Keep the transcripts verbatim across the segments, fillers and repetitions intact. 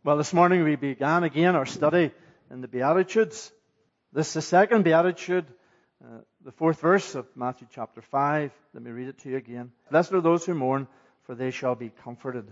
Well, this morning we began again our study in the Beatitudes. This is the second Beatitude, uh, the fourth verse of Matthew chapter five. Let me read it to you again. Blessed are those who mourn, for they shall be comforted.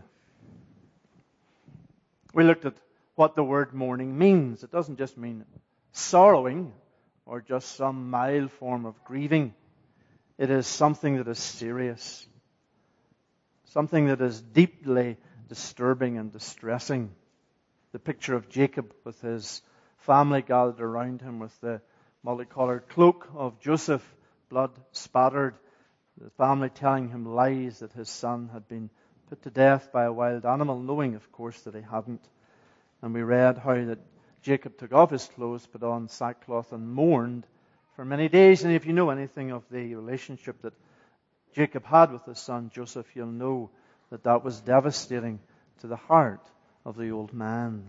We looked at what the word mourning means. It doesn't just mean sorrowing or just some mild form of grieving. It is something that is serious, something that is deeply disturbing and distressing. The picture of Jacob with his family gathered around him with the multicolored cloak of Joseph, blood spattered. The family telling him lies that his son had been put to death by a wild animal, knowing, of course, that he hadn't. And we read how that Jacob took off his clothes, put on sackcloth, and mourned for many days. And if you know anything of the relationship that Jacob had with his son Joseph, you'll know that that was devastating to the heart of the old man.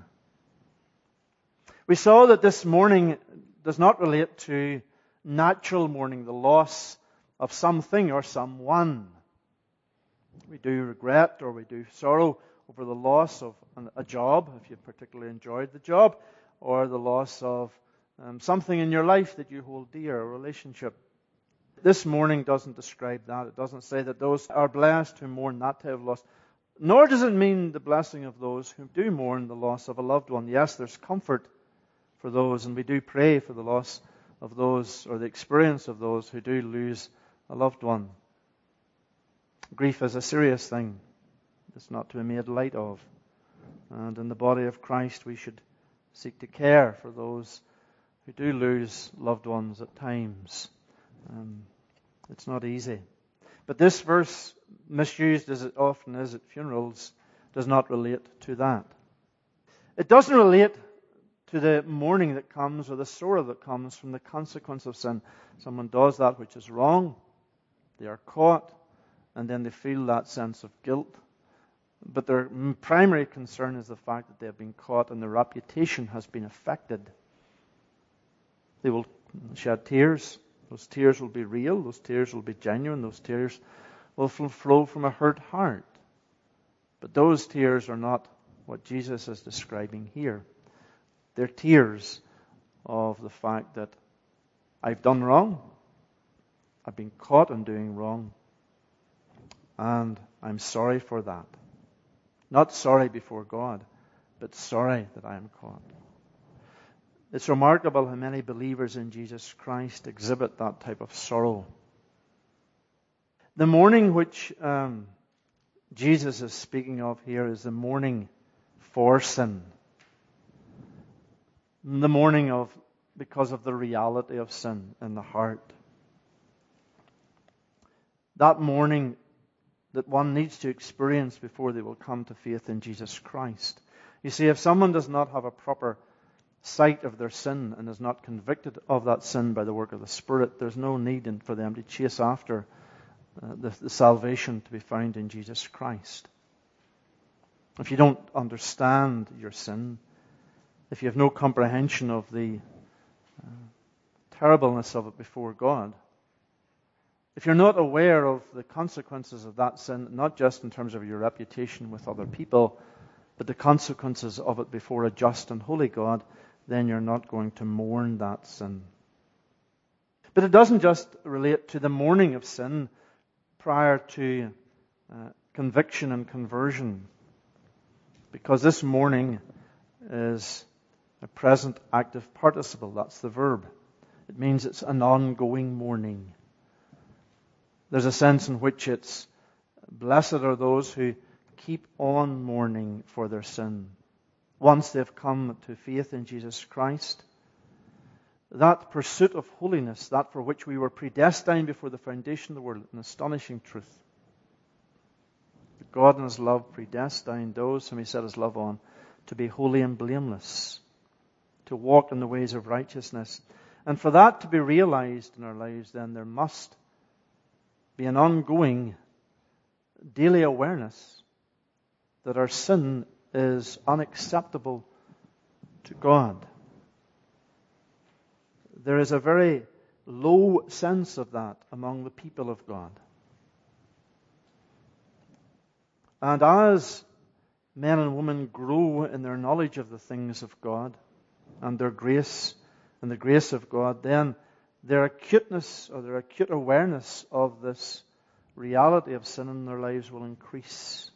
We saw that this mourning does not relate to natural mourning, the loss of something or someone. We do regret or we do sorrow over the loss of a job, if you particularly enjoyed the job, or the loss of um, something in your life that you hold dear, a relationship. This mourning doesn't describe that. It doesn't say that those are blessed who mourn that type of loss. Nor does it mean the blessing of those who do mourn the loss of a loved one. Yes, there's comfort for those, and we do pray for the loss of those, or the experience of those who do lose a loved one. Grief is a serious thing. It's not to be made light of. And in the body of Christ, we should seek to care for those who do lose loved ones at times. Um, it's not easy. But this verse, misused as it often is at funerals, does not relate to that. It doesn't relate to the mourning that comes or the sorrow that comes from the consequence of sin. Someone does that which is wrong, they are caught, and then they feel that sense of guilt. But their primary concern is the fact that they have been caught and their reputation has been affected. They will shed tears. Those tears will be real. Those tears will be genuine. Those tears will flow from a hurt heart. But those tears are not what Jesus is describing here. They're tears of the fact that I've done wrong. I've been caught in doing wrong. And I'm sorry for that. Not sorry before God, but sorry that I am caught. It's remarkable how many believers in Jesus Christ exhibit that type of sorrow. The mourning which um, Jesus is speaking of here is the mourning for sin. The mourning of because of the reality of sin in the heart. That mourning that one needs to experience before they will come to faith in Jesus Christ. You see, if someone does not have a proper sight of their sin and is not convicted of that sin by the work of the Spirit, there's no need for them to chase after uh, the, the salvation to be found in Jesus Christ. If you don't understand your sin, if you have no comprehension of the uh, terribleness of it before God, if you're not aware of the consequences of that sin, not just in terms of your reputation with other people, but the consequences of it before a just and holy God, then you're not going to mourn that sin. But it doesn't just relate to the mourning of sin prior to uh, conviction and conversion, because this mourning is a present active participle. That's the verb. It means it's an ongoing mourning. There's a sense in which it's blessed are those who keep on mourning for their sin. Once they've come to faith in Jesus Christ, that pursuit of holiness, that for which we were predestined before the foundation of the world, an astonishing truth. God in His love predestined those whom He set His love on to be holy and blameless, to walk in the ways of righteousness. And for that to be realized in our lives, then there must be an ongoing daily awareness that our sin is unacceptable to God. There is a very low sense of that among the people of God. And as men and women grow in their knowledge of the things of God and their grace and the grace of God, then their acuteness or their acute awareness of this reality of sin in their lives will increase.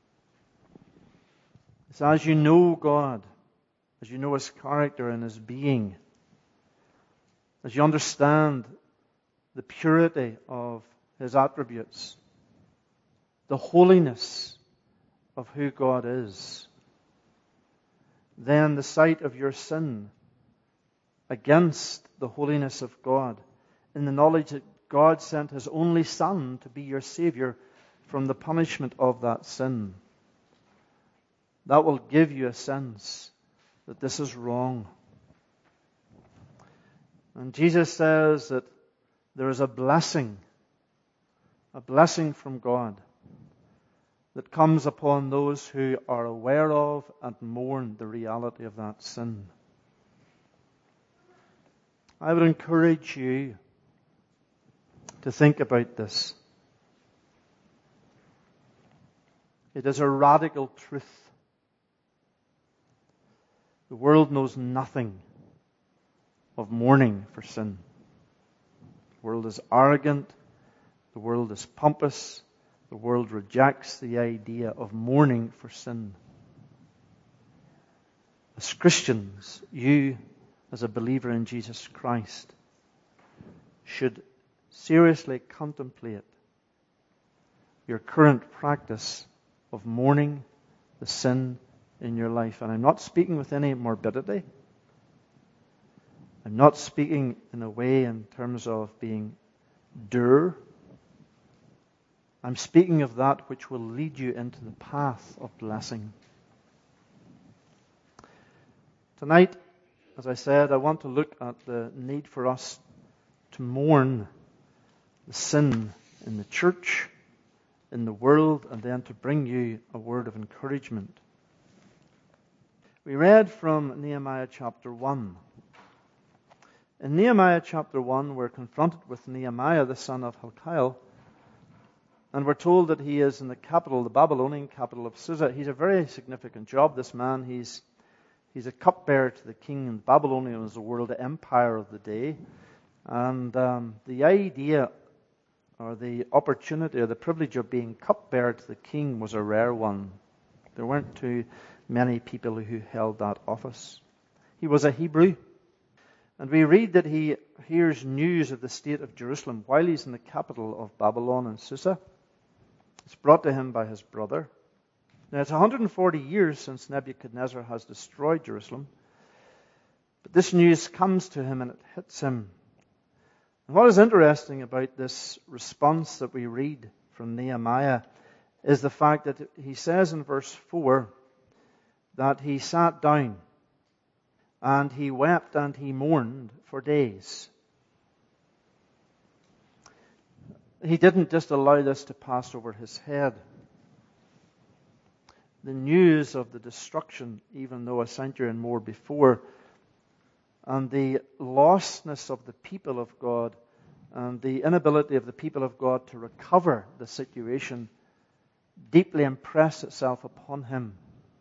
It's as you know God, as you know His character and His being, as you understand the purity of His attributes, the holiness of who God is, then the sight of your sin against the holiness of God, in the knowledge that God sent His only Son to be your Savior from the punishment of that sin, that will give you a sense that this is wrong. And Jesus says that there is a blessing, a blessing from God that comes upon those who are aware of and mourn the reality of that sin. I would encourage you to think about this. It is a radical truth. The world knows nothing of mourning for sin. The world is arrogant. The world is pompous. The world rejects the idea of mourning for sin. As Christians, you, as a believer in Jesus Christ, should seriously contemplate your current practice of mourning the sin in your life. And I'm not speaking with any morbidity. I'm not speaking in a way in terms of being dour. I'm speaking of that which will lead you into the path of blessing. Tonight, as I said, I want to look at the need for us to mourn the sin in the church, in the world, and then to bring you a word of encouragement. We read from Nehemiah chapter one. In Nehemiah chapter one, we're confronted with Nehemiah, the son of Hilkiah, and we're told that he is in the capital, the Babylonian capital of Susa. He's a very significant job, this man. He's he's a cupbearer to the king, and Babylonia was the world empire of the day. And um, the idea or the opportunity or the privilege of being cupbearer to the king was a rare one. There weren't too many people who held that office. He was a Hebrew. And we read that he hears news of the state of Jerusalem while he's in the capital of Babylon in Susa. It's brought to him by his brother. Now, it's one hundred forty years since Nebuchadnezzar has destroyed Jerusalem. But this news comes to him and it hits him. And what is interesting about this response that we read from Nehemiah is the fact that he says in verse four that he sat down and he wept and he mourned for days. He didn't just allow this to pass over his head. The news of the destruction, even though a century and more before, and the lostness of the people of God, and the inability of the people of God to recover the situation, deeply impressed itself upon him.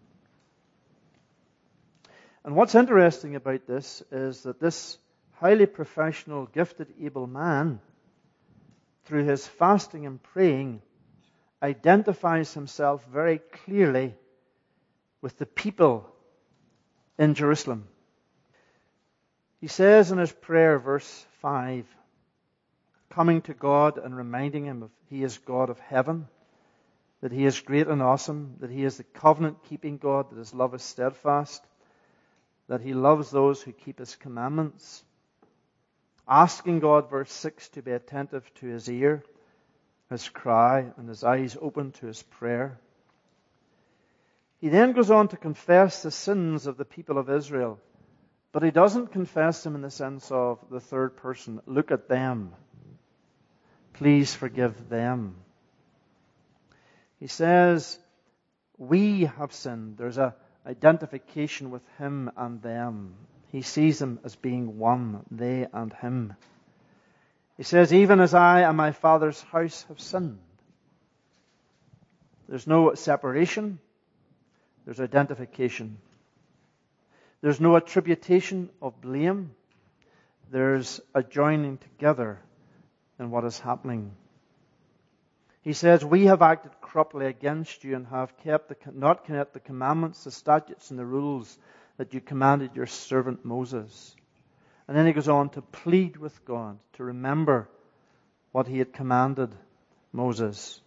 And what's interesting about this is that this highly professional, gifted, able man, through his fasting and praying, identifies himself very clearly with the people in Jerusalem. He says in his prayer, verse five, coming to God and reminding him of He is God of heaven, that He is great and awesome, that He is the covenant-keeping God, that His love is steadfast, that He loves those who keep His commandments. Asking God, verse six, to be attentive to his ear, his cry, and his eyes open to his prayer. He then goes on to confess the sins of the people of Israel, but he doesn't confess them in the sense of the third person. Look at them. Please forgive them. He says, we have sinned. There's a identification with him and them. He sees them as being one, they and him. He says, even as I and my Father's house have sinned. There's no separation. There's identification. There's no attribution of blame. There's a joining together in what is happening. He says, we have acted corruptly against you and have kept the, not kept the commandments, the statutes, and the rules that you commanded your servant Moses. And then he goes on to plead with God to remember what he had commanded Moses.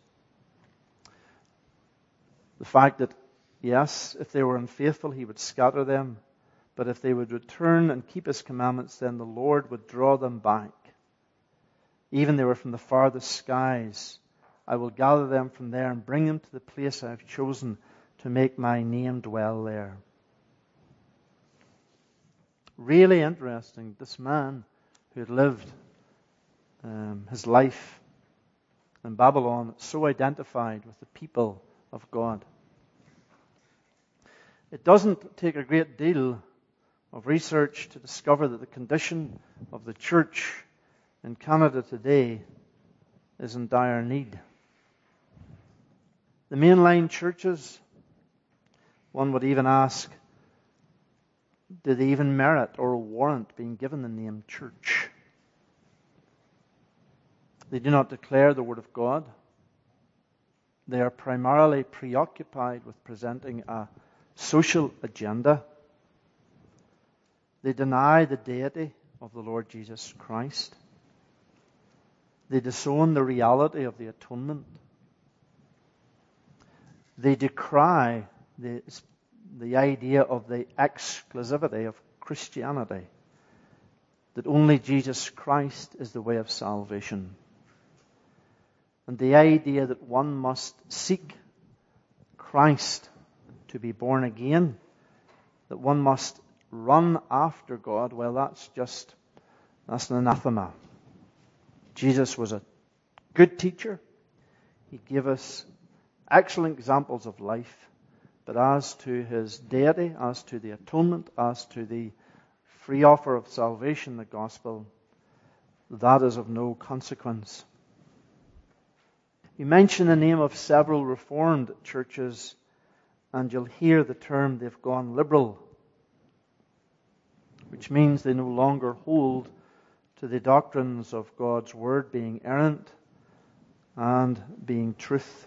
The fact that, yes, if they were unfaithful, he would scatter them. But if they would return and keep his commandments, then the Lord would draw them back. Even they were from the farthest skies. I will gather them from there and bring them to the place I have chosen to make my name dwell there. Really interesting. This man who had lived um, his life in Babylon, so identified with the people of God. It doesn't take a great deal of research to discover that the condition of the church in Canada today is in dire need. The mainline churches, one would even ask, do they even merit or warrant being given the name church? They do not declare the Word of God. They are primarily preoccupied with presenting a social agenda. They deny the deity of the Lord Jesus Christ. They disown the reality of the atonement. They decry the, the idea of the exclusivity of Christianity, that only Jesus Christ is the way of salvation. And the idea that one must seek Christ to be born again, that one must run after God, well, that's just, that's an anathema. Jesus was a good teacher. He gave us excellent examples of life. But as to his deity, as to the atonement, as to the free offer of salvation, the gospel, that is of no consequence. You mention the name of several Reformed churches, and you'll hear the term they've gone liberal, which means they no longer hold to the doctrines of God's Word being errant and being truth.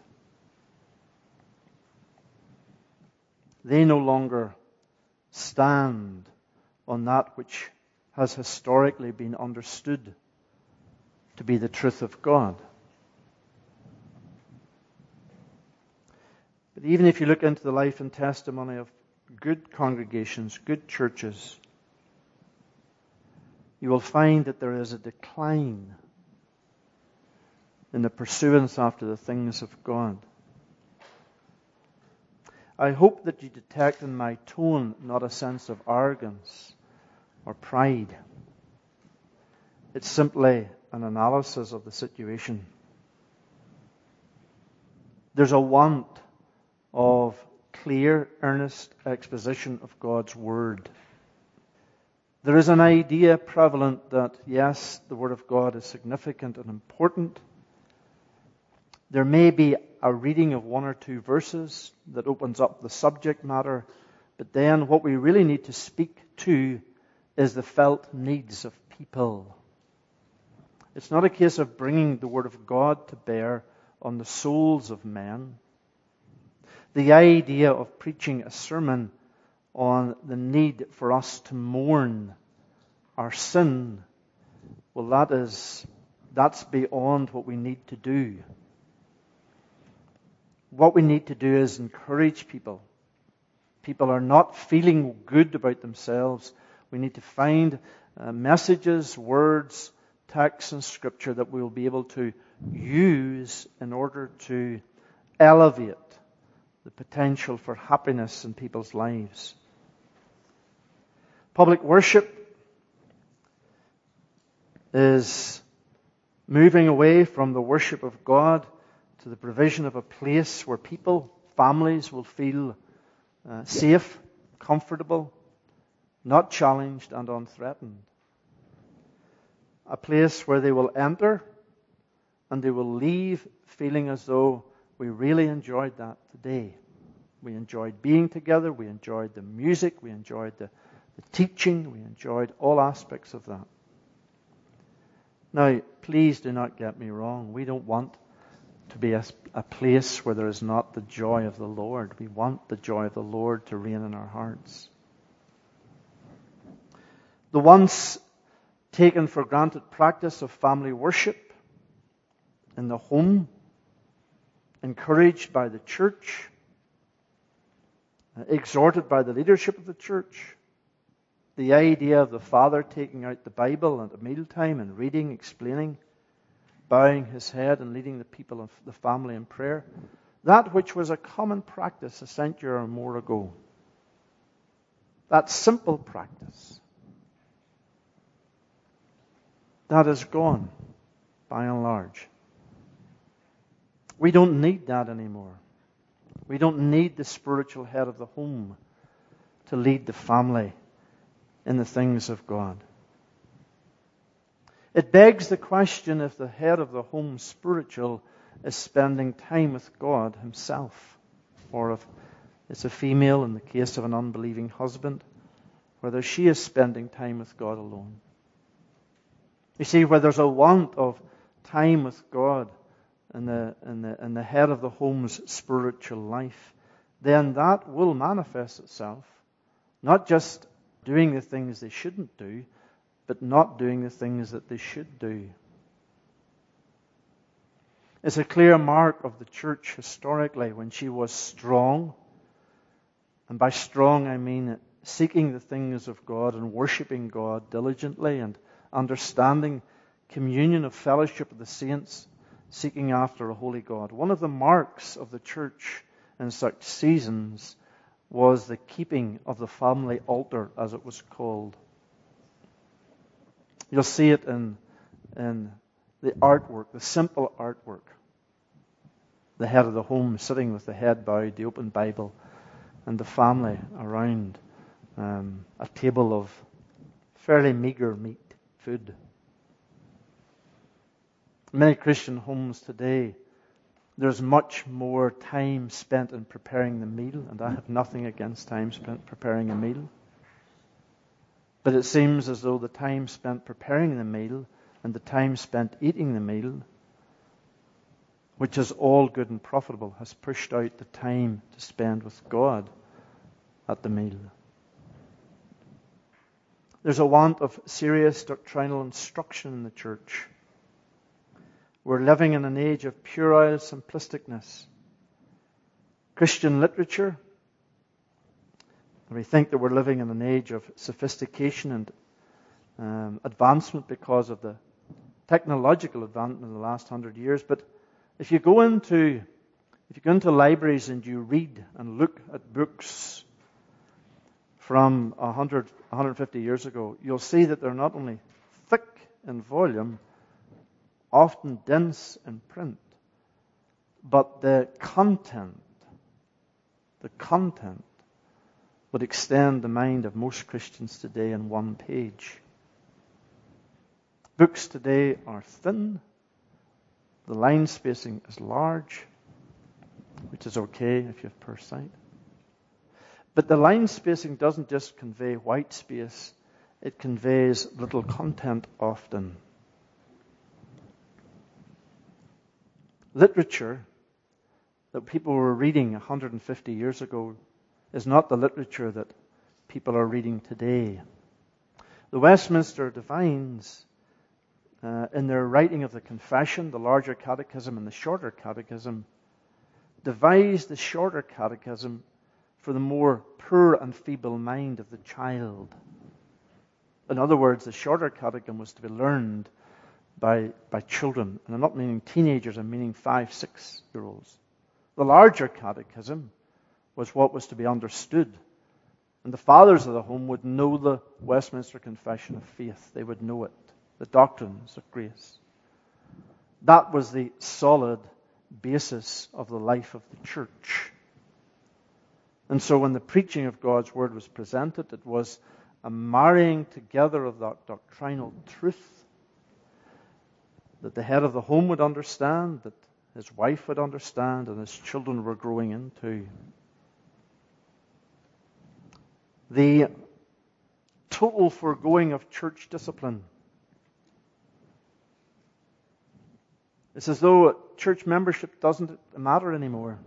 They no longer stand on that which has historically been understood to be the truth of God. But even if you look into the life and testimony of good congregations, good churches, you will find that there is a decline in the pursuance after the things of God. I hope that you detect in my tone not a sense of arrogance or pride. It's simply an analysis of the situation. There's a want of clear, earnest exposition of God's Word. There is an idea prevalent that, yes, the Word of God is significant and important. There may be a reading of one or two verses that opens up the subject matter, but then what we really need to speak to is the felt needs of people. It's not a case of bringing the Word of God to bear on the souls of men. The idea of preaching a sermon on the need for us to mourn our sin, well, that is, that's beyond what we need to do. What we need to do is encourage people. People are not feeling good about themselves. We need to find uh, messages, words, texts, and scripture that we will be able to use in order to elevate the potential for happiness in people's lives. Public worship is moving away from the worship of God to the provision of a place where people, families will feel uh, safe, comfortable, not challenged and unthreatened. A place where they will enter and they will leave feeling as though we really enjoyed that today. We enjoyed being together. We enjoyed the music. We enjoyed the, the teaching. We enjoyed all aspects of that. Now, please do not get me wrong. We don't want to be a, a place where there is not the joy of the Lord. We want the joy of the Lord to reign in our hearts. The once taken for granted practice of family worship in the home, encouraged by the church, exhorted by the leadership of the church, the idea of the father taking out the Bible at mealtime and reading, explaining, bowing his head and leading the people of the family in prayer, that which was a common practice a century or more ago, that simple practice, that is gone by and large. We don't need that anymore. We don't need the spiritual head of the home to lead the family in the things of God. It begs the question if the head of the home spiritual is spending time with God himself, or if it's a female in the case of an unbelieving husband, whether she is spending time with God alone. You see, where there's a want of time with God in the, in the, in the head of the home's spiritual life, then that will manifest itself, not just doing the things they shouldn't do, but not doing the things that they should do. It's a clear mark of the church historically when she was strong, and by strong I mean seeking the things of God and worshiping God diligently and understanding communion of fellowship of the saints, seeking after a holy God. One of the marks of the church in such seasons was the keeping of the family altar, as it was called. You'll see it in, in the artwork, the simple artwork. The head of the home sitting with the head bowed, the open Bible, and the family around um, a table of fairly meager meat, food. Many Christian homes today, there's much more time spent in preparing the meal, and I have nothing against time spent preparing a meal. But it seems as though the time spent preparing the meal and the time spent eating the meal, which is all good and profitable, has pushed out the time to spend with God at the meal. There's a want of serious doctrinal instruction in the church. We're living in an age of puerile simplisticness. Christian literature, we think that we're living in an age of sophistication and um, advancement because of the technological advancement in the last hundred years. But if you go into if you go into libraries and you read and look at books from one hundred, one hundred fifty years ago, you'll see that they're not only thick in volume, often dense in print, but the content, the content would extend the mind of most Christians today in one page. Books today are thin. The line spacing is large, which is okay if you have poor sight. But the line spacing doesn't just convey white space, it conveys little content often. Literature that people were reading one hundred fifty years ago is not the literature that people are reading today. The Westminster Divines, uh, in their writing of the Confession, the larger catechism and the shorter catechism, devised the shorter catechism for the more poor and feeble mind of the child. In other words, the shorter catechism was to be learned by, by children. And I'm not meaning teenagers, I'm meaning five, six-year-olds. The larger catechism was what was to be understood. And the fathers of the home would know the Westminster Confession of Faith. They would know it, the doctrines of grace. That was the solid basis of the life of the church. And so when the preaching of God's Word was presented, it was a marrying together of that doctrinal truth that the head of the home would understand, that his wife would understand, and his children were growing into. the total foregoing of church discipline. It's as though church membership doesn't matter anymore.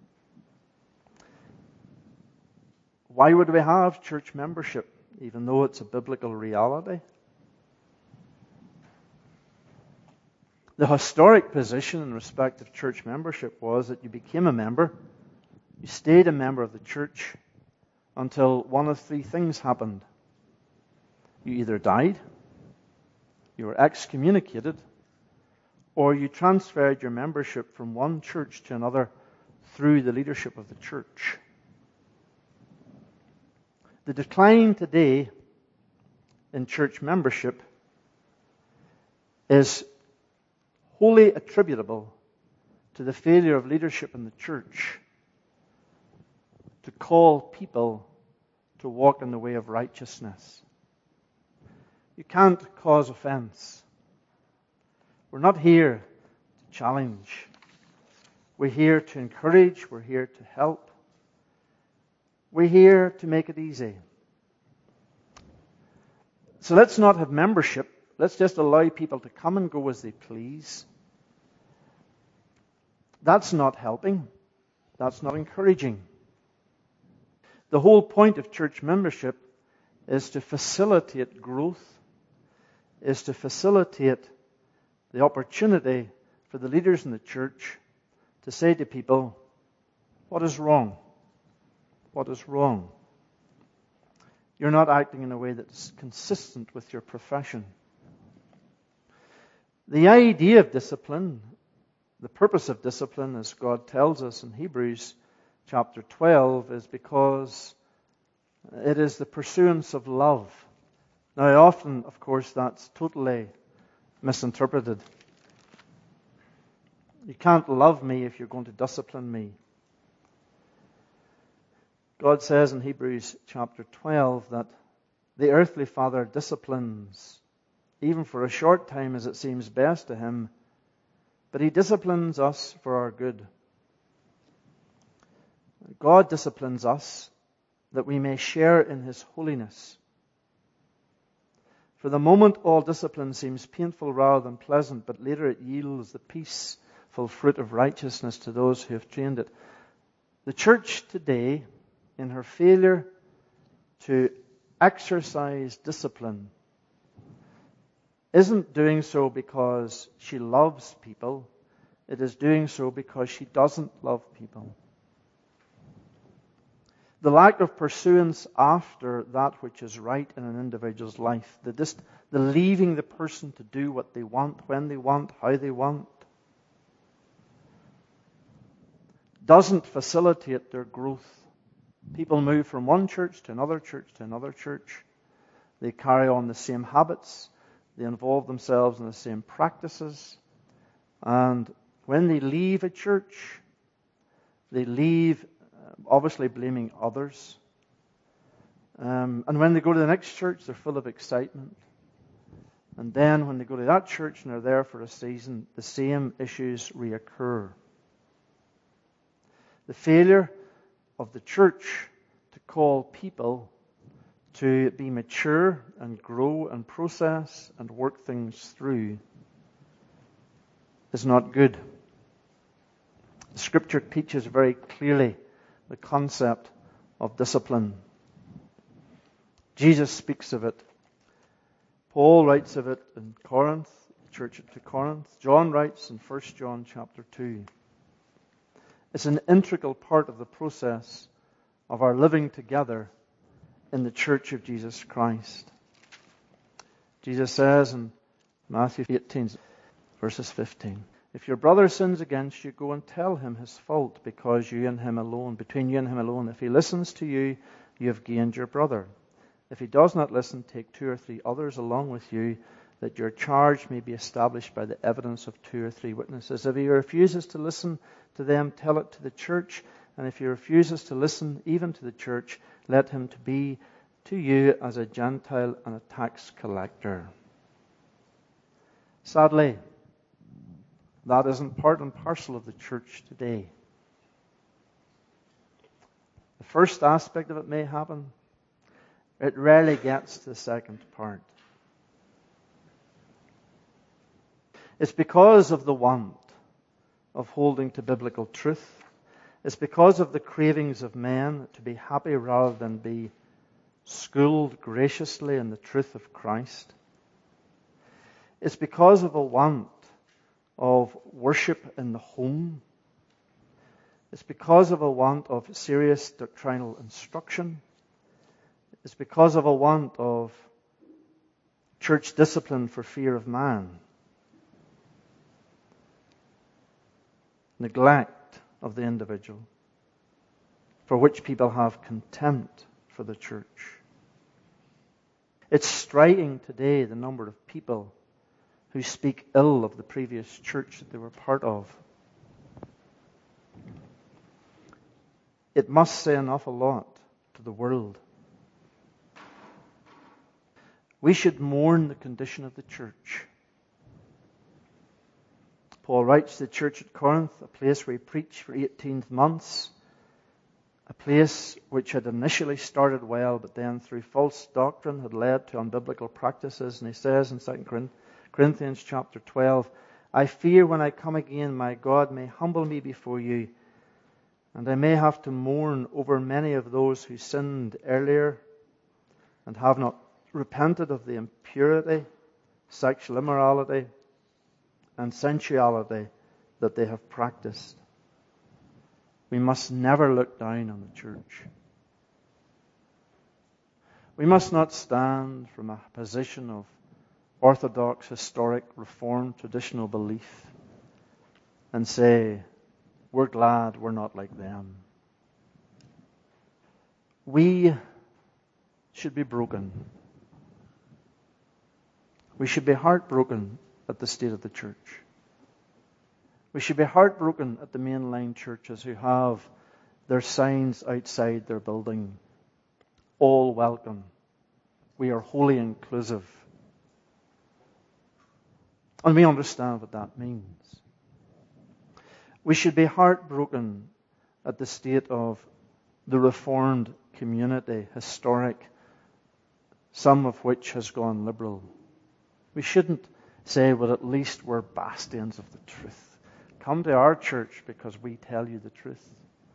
Why would we have church membership, even though it's a biblical reality? The historic position in respect of church membership was that you became a member, you stayed a member of the church until one of three things happened. You either died, you were excommunicated, or you transferred your membership from one church to another through the leadership of the church. The decline today in church membership is wholly attributable to the failure of leadership in the church to call people to walk in the way of righteousness. You can't cause offense. We're not here to challenge. We're here to encourage. We're here to help. We're here to make it easy. So let's not have membership. Let's just allow people to come and go as they please. That's not helping. That's not encouraging. The whole point of church membership is to facilitate growth, is to facilitate the opportunity for the leaders in the church to say to people, what is wrong? What is wrong? You're not acting in a way that's consistent with your profession. The idea of discipline, the purpose of discipline, as God tells us in Hebrews chapter twelve, is because it is the pursuance of love. Now, often, of course, that's totally misinterpreted. You can't love me if you're going to discipline me. God says in Hebrews chapter twelve that the earthly father disciplines, even for a short time as it seems best to him, but he disciplines us for our good. God disciplines us that we may share in his holiness. For the moment, all discipline seems painful rather than pleasant, but later it yields the peaceful fruit of righteousness to those who have trained it. The church today, in her failure to exercise discipline, isn't doing so because she loves people. It is doing so because she doesn't love people. The lack of pursuance after that which is right in an individual's life, the, just, the leaving the person to do what they want, when they want, how they want, doesn't facilitate their growth. People move from one church to another church to another church. They carry on the same habits. They involve themselves in the same practices. And when they leave a church, they leave obviously blaming others. Um, and when they go to the next church, they're full of excitement. And then when they go to that church and they're there for a season, the same issues reoccur. The failure of the church to call people to be mature and grow and process and work things through is not good. The Scripture teaches very clearly the concept of discipline. Jesus speaks of it. Paul writes of it in Corinth, church to Corinth. John writes in First John chapter two. It's an integral part of the process of our living together in the church of Jesus Christ. Jesus says in Matthew eighteen, verses fifteen, if your brother sins against you, go and tell him his fault, because you and him alone, between you and him alone. If he listens to you, you have gained your brother. If he does not listen, take two or three others along with you, that your charge may be established by the evidence of two or three witnesses. If he refuses to listen to them, tell it to the church. And if he refuses to listen even to the church, let him to be to you as a Gentile and a tax collector. Sadly, that isn't part and parcel of the church today. The first aspect of it may happen. It rarely gets to the second part. It's because of the want of holding to biblical truth. It's because of the cravings of men to be happy rather than be schooled graciously in the truth of Christ. It's because of a want of worship in the home. It's because of a want of serious doctrinal instruction. It's because of a want of church discipline for fear of man. Neglect of the individual, for which people have contempt for the church. It's striking today the number of people who speak ill of the previous church that they were part of. It must say an awful lot to the world. We should mourn the condition of the church. Paul writes to the church at Corinth, a place where he preached for eighteen months, a place which had initially started well, but then through false doctrine had led to unbiblical practices. And he says in Second Corinthians chapter twelve, I fear when I come again, my God may humble me before you, and I may have to mourn over many of those who sinned earlier and have not repented of the impurity, sexual immorality, and sensuality that they have practiced. We must never look down on the church. We must not stand from a position of orthodox, historic, reformed, traditional belief and say, we're glad we're not like them. We should be broken. We should be heartbroken at the state of the church. We should be heartbroken at the mainline churches who have their signs outside their building. All welcome. We are wholly inclusive. And we understand what that means. We should be heartbroken at the state of the Reformed community, historic, some of which has gone liberal. We shouldn't say, well, at least we're bastions of the truth. Come to our church because we tell you the truth.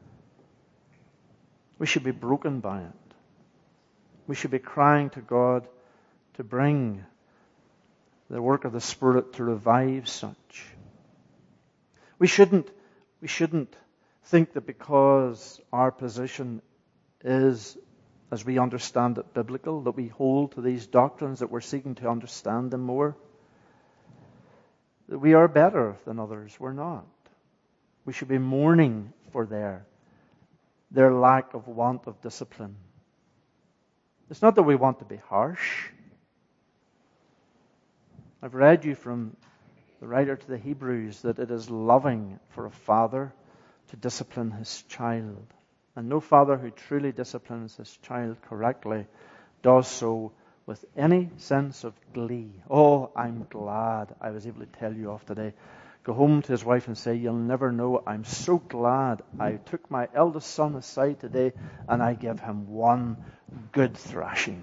We should be broken by it. We should be crying to God to bring the work of the Spirit to revive such. We shouldn't, we shouldn't think that because our position is, as we understand it, biblical, that we hold to these doctrines, that we're seeking to understand them more, that we are better than others. We're not. We should be mourning for their, their lack of want of discipline. It's not that we want to be harsh. I've read you from the writer to the Hebrews that it is loving for a father to discipline his child. And no father who truly disciplines his child correctly does so with any sense of glee. Oh, I'm glad I was able to tell you off today. Go home to his wife and say, you'll never know, I'm so glad I took my eldest son aside today and I gave him one good thrashing.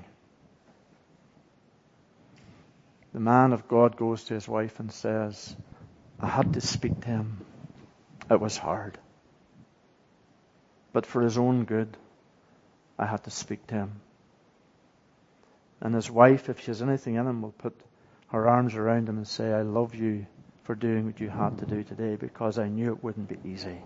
The man of God goes to his wife and says, I had to speak to him. It was hard. But for his own good, I had to speak to him. And his wife, if she has anything in him, will put her arms around him and say, I love you for doing what you had to do today because I knew it wouldn't be easy.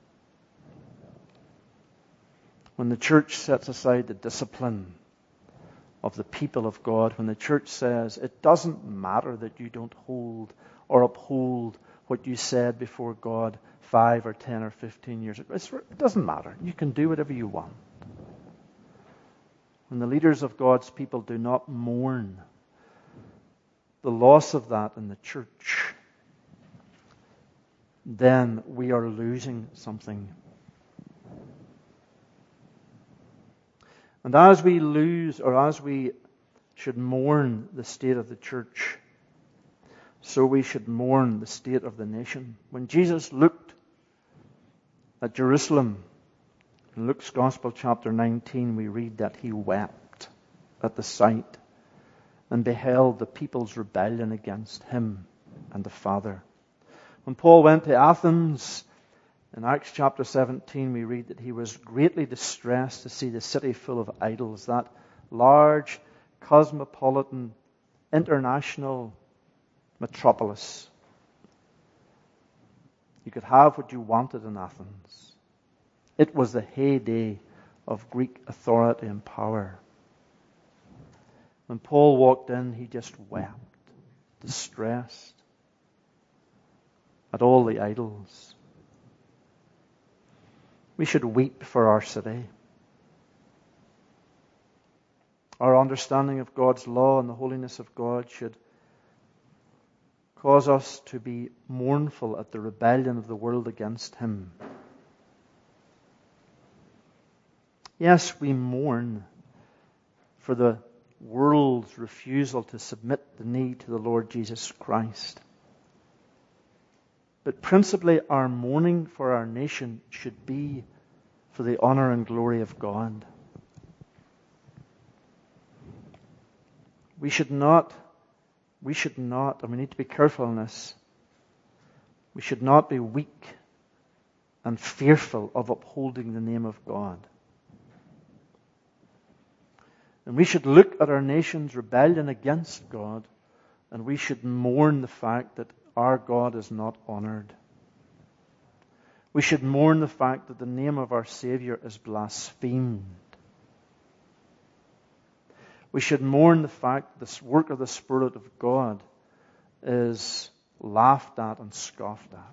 When the church sets aside the discipline of the people of God, when the church says it doesn't matter that you don't hold or uphold what you said before God five or ten or fifteen years ago, it doesn't matter. You can do whatever you want. When the leaders of God's people do not mourn the loss of that in the church, then we are losing something. And as we lose, or as we should mourn the state of the church, so we should mourn the state of the nation. When Jesus looked at Jerusalem, in Luke's Gospel chapter nineteen, we read that he wept. at the sight and beheld the people's rebellion against him and the Father. When Paul went to Athens, in Acts chapter seventeen, we read that he was greatly distressed to see the city full of idols, that large, cosmopolitan, international metropolis. You could have what you wanted in Athens. It was the heyday of Greek authority and power. When Paul walked in, he just wept, distressed at all the idols. We should weep for our city. Our understanding of God's law and the holiness of God should cause us to be mournful at the rebellion of the world against Him. Yes, we mourn for the world's refusal to submit the knee to the Lord Jesus Christ. But principally, our mourning for our nation should be for the honor and glory of God. We should not, we should not, and we need to be careful in this, we should not be weak and fearful of upholding the name of God. And we should look at our nation's rebellion against God, and we should mourn the fact that our God is not honored. We should mourn the fact that the name of our Savior is blasphemed. We should mourn the fact that this work of the Spirit of God is laughed at and scoffed at.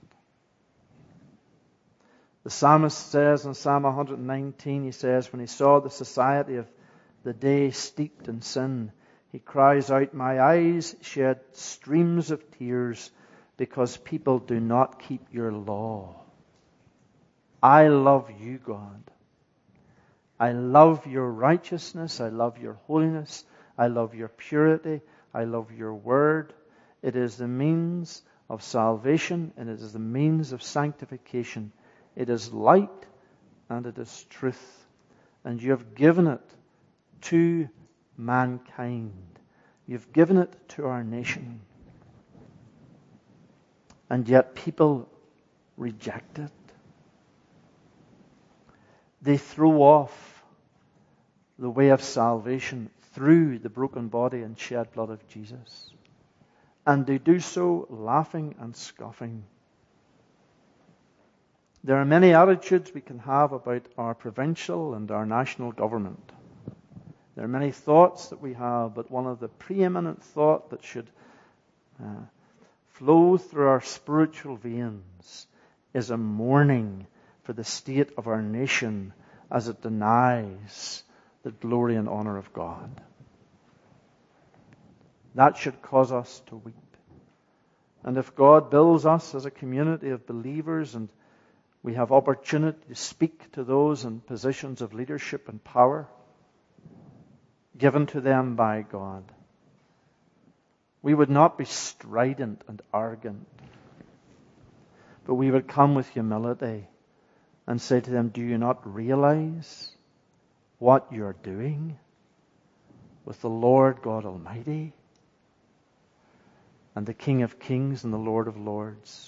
The psalmist says in Psalm one nineteen, he says, when he saw the society of the day steeped in sin, he cries out, my eyes shed streams of tears because people do not keep your law. I love you, God. I love your righteousness. I love your holiness. I love your purity. I love your word. It is the means of salvation and it is the means of sanctification. It is light and it is truth. And you have given it to mankind. You've given it to our nation. And yet people reject it. They throw off the way of salvation through the broken body and shed blood of Jesus. And they do so laughing and scoffing. There are many attitudes we can have about our provincial and our national government. There are many thoughts that we have, but one of the preeminent thought that should uh, flow through our spiritual veins is a mourning for the state of our nation as it denies the glory and honor of God. That should cause us to weep. And if God builds us as a community of believers and we have opportunity to speak to those in positions of leadership and power given to them by God, we would not be strident and arrogant, but we would come with humility and say to them, do you not realize what you're doing with the Lord God Almighty and the King of Kings and the Lord of Lords?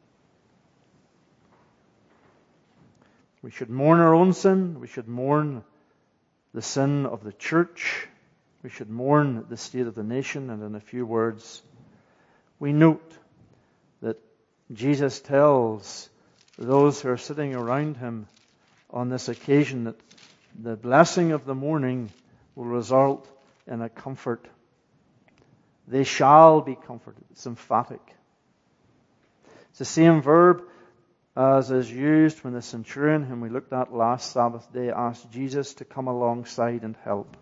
We should mourn our own sin. We should mourn the sin of the church. We should mourn the state of the nation. And in a few words, we note that Jesus tells those who are sitting around him on this occasion that the blessing of the morning will result in a comfort. They shall be comforted. It's emphatic. It's the same verb as is used when the centurion, whom we looked at last Sabbath day, asked Jesus to come alongside and help.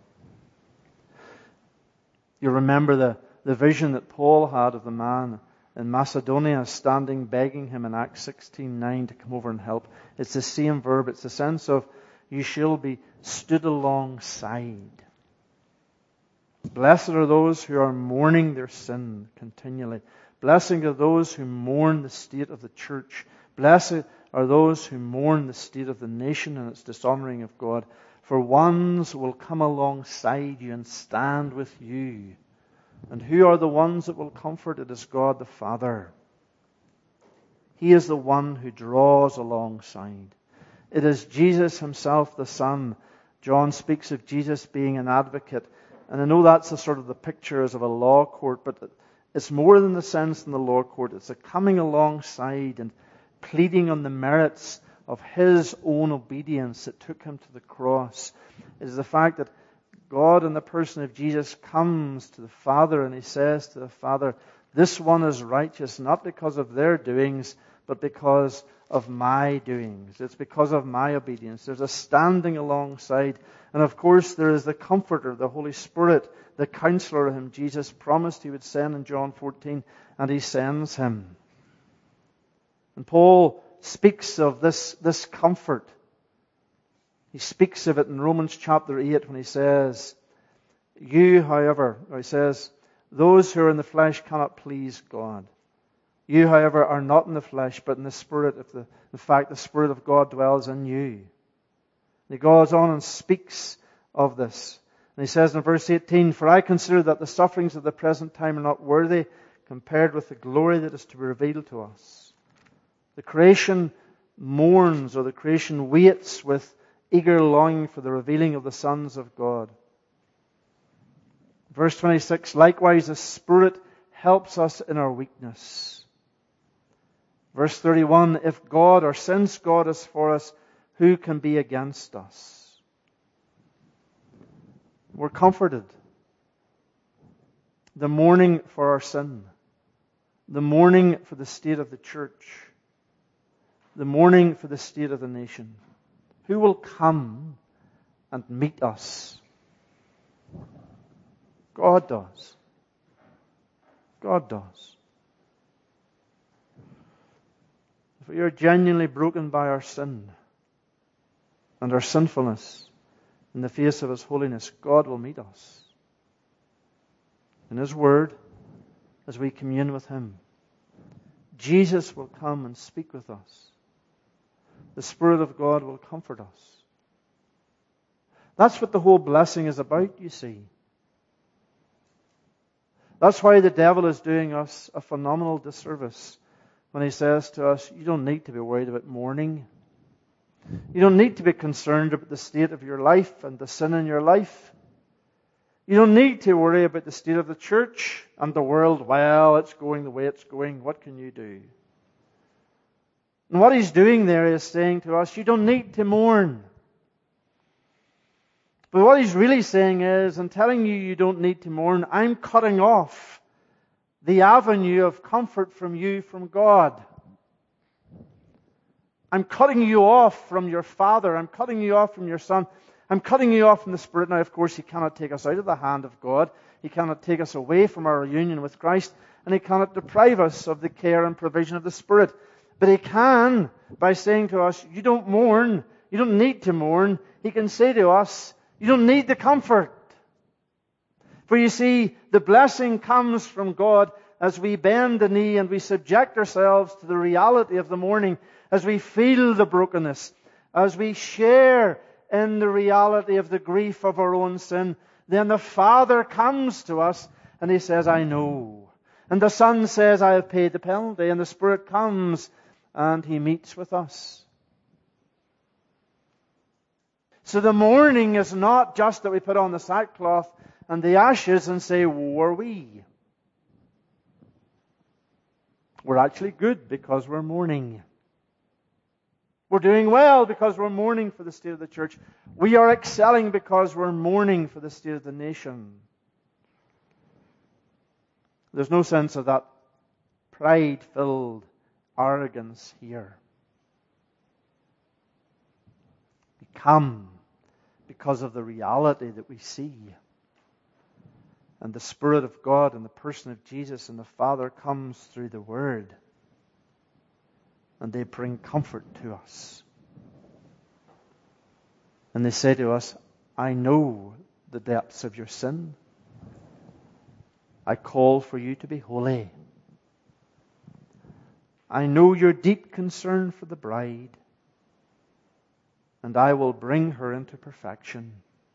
You remember the, the vision that Paul had of the man in Macedonia standing begging him in Acts sixteen nine to come over and help. It's the same verb. It's the sense of you shall be stood alongside. Blessed are those who are mourning their sin continually. Blessed are those who mourn the state of the church. Blessed are those who mourn the state of the nation and its dishonoring of God. For ones will come alongside you and stand with you. And who are the ones that will comfort? It is God the Father. He is the one who draws alongside. It is Jesus himself, the Son. John speaks of Jesus being an advocate. And I know that's a sort of the pictures of a law court, but it's more than the sense in the law court. It's a coming alongside and pleading on the merits of his own obedience that took him to the cross. It is the fact that God in the person of Jesus comes to the Father and he says to the Father, this one is righteous not because of their doings, but because of my doings. It's because of my obedience. There's a standing alongside. And of course there is the Comforter, the Holy Spirit, the Counselor whom Jesus promised he would send in John fourteen, and he sends him. And Paul speaks of this, this comfort. He speaks of it in Romans chapter eight when he says, you, however, or he says, those who are in the flesh cannot please God. You, however, are not in the flesh, but in the Spirit, if the, in fact the Spirit of God dwells in you. And he goes on and speaks of this. And he says in verse eighteen, for I consider that the sufferings of the present time are not worthy compared with the glory that is to be revealed to us. The creation mourns, or the creation waits with eager longing for the revealing of the sons of God. Verse twenty-six, likewise the Spirit helps us in our weakness. Verse thirty-one, if God, or since God is for us, who can be against us? We're comforted. The mourning for our sin. The mourning for the state of the church. The mourning for the state of the nation. Who will come and meet us? God does. God does. If we are genuinely broken by our sin and our sinfulness in the face of His holiness, God will meet us in His Word as we commune with Him. Jesus will come and speak with us. The Spirit of God will comfort us. That's what the whole blessing is about, you see. That's why the devil is doing us a phenomenal disservice when he says to us, you don't need to be worried about mourning. You don't need to be concerned about the state of your life and the sin in your life. You don't need to worry about the state of the church and the world. Well, it's going the way it's going. What can you do? And what he's doing there is saying to us, you don't need to mourn. But what he's really saying is, in telling you you don't need to mourn, I'm cutting off the avenue of comfort from you from God. I'm cutting you off from your Father. I'm cutting you off from your Son. I'm cutting you off from the Spirit. Now, of course, He cannot take us out of the hand of God. He cannot take us away from our union with Christ. And He cannot deprive us of the care and provision of the Spirit. But He can, by saying to us, you don't mourn. You don't need to mourn. He can say to us, you don't need the comfort. For you see, the blessing comes from God as we bend the knee and we subject ourselves to the reality of the mourning, as we feel the brokenness, as we share in the reality of the grief of our own sin. Then the Father comes to us and He says, I know. And the Son says, I have paid the penalty. And the Spirit comes and He meets with us. So the mourning is not just that we put on the sackcloth and the ashes and say, woe are we. We're actually good because we're mourning. We're doing well because we're mourning for the state of the church. We are excelling because we're mourning for the state of the nation. There's no sense of that pride-filled arrogance here. We come because of the reality that we see. And the Spirit of God and the person of Jesus and the Father comes through the Word. And they bring comfort to us. And they say to us, I know the depths of your sin. I call for you to be holy. I know your deep concern for the bride. and I will bring her into perfection.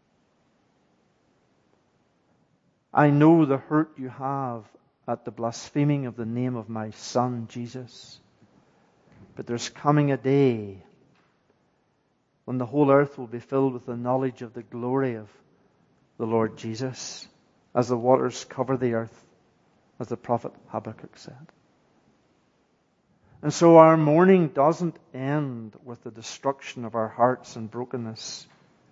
I know the hurt you have at the blaspheming of the name of my Son, Jesus. But there's coming a day when the whole earth will be filled with the knowledge of the glory of the Lord Jesus, as the waters cover the earth, as the prophet Habakkuk said. And so our mourning doesn't end with the destruction of our hearts and brokenness.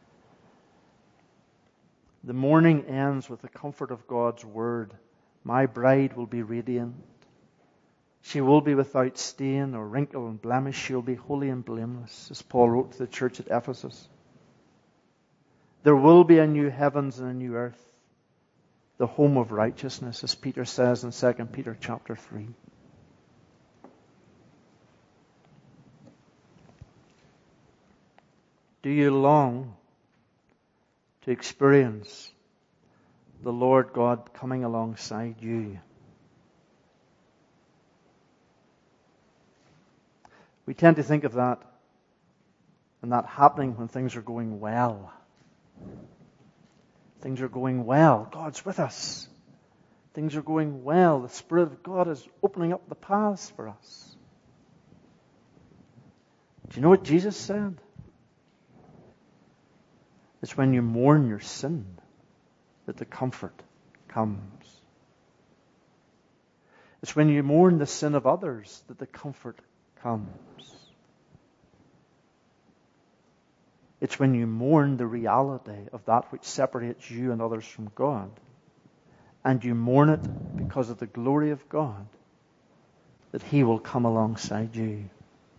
The mourning ends with the comfort of God's word. My bride will be radiant. She will be without stain or wrinkle and blemish. She will be holy and blameless, as Paul wrote to the church at Ephesus. There will be a new heavens and a new earth, the home of righteousness, as Peter says in Second Peter chapter three. Do you long to experience the Lord God coming alongside you? We tend to think of that and that happening when things are going well. Things are going well. God's with us. Things are going well. The Spirit of God is opening up the paths for us. Do you know what Jesus said? It's when you mourn your sin that the comfort comes. It's when you mourn the sin of others that the comfort comes. It's when you mourn the reality of that which separates you and others from God, and you mourn it because of the glory of God, that He will come alongside you.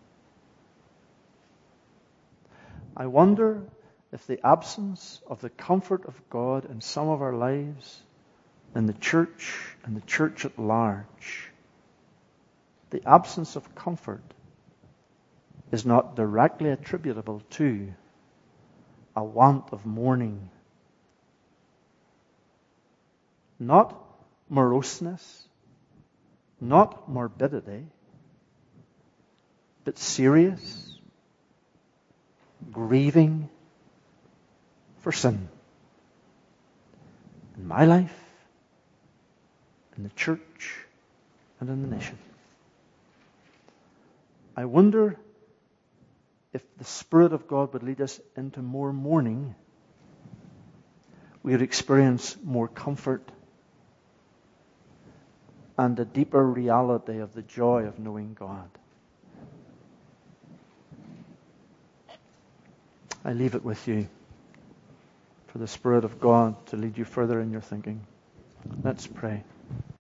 I wonder if the absence of the comfort of God in some of our lives, in the church and the church at large, the absence of comfort is not directly attributable to a want of mourning. Not moroseness, not morbidity, but serious, grieving for sin. In my life, in the church, and in the nation. I wonder if the Spirit of God would lead us into more mourning, we would experience more comfort and a deeper reality of the joy of knowing God. I leave it with you for the Spirit of God to lead you further in your thinking. Let's pray.